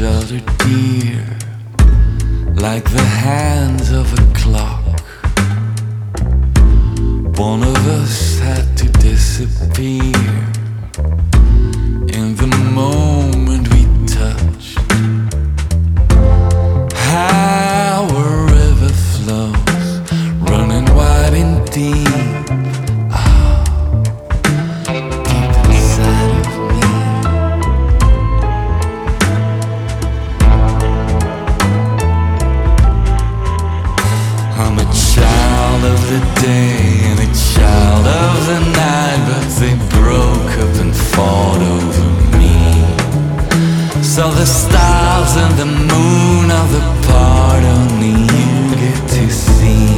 other dear, like the hands of a clock. One of us had to disappear in the moment we touched. How a river flows, running wide and deep, deep inside of me. I'm a child of the day and a child of the night, but they broke up and fought over me. So the stars and the moon are the part only you get to see.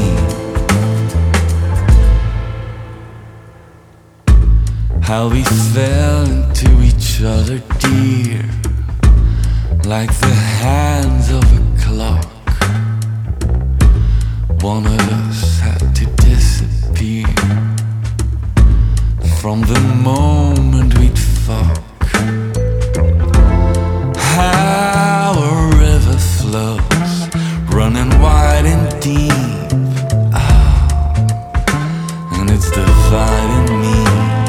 How we fell into each other, dear, like the hands of a clock. One of us had to disappear from the moment we'd fuck. How a river flows, running wide and deep, and it's dividing me.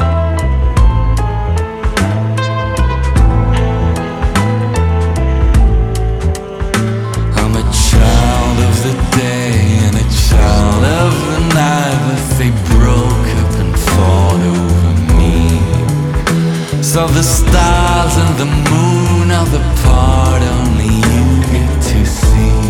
I'm a child of the day and a child of the night, but they broke up and fought over me. So the stars and the moon are the part only you get to see.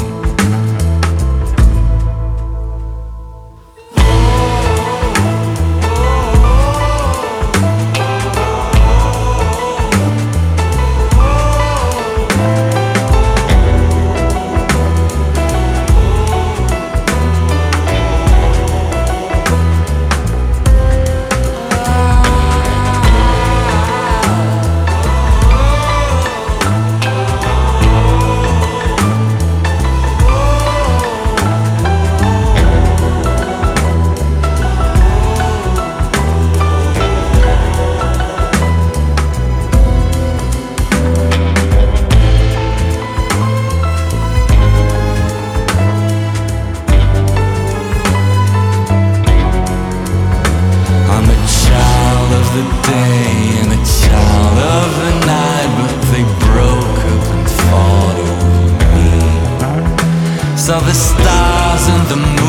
The day and a child of the night, but they broke up and fought over me. So the stars and the moon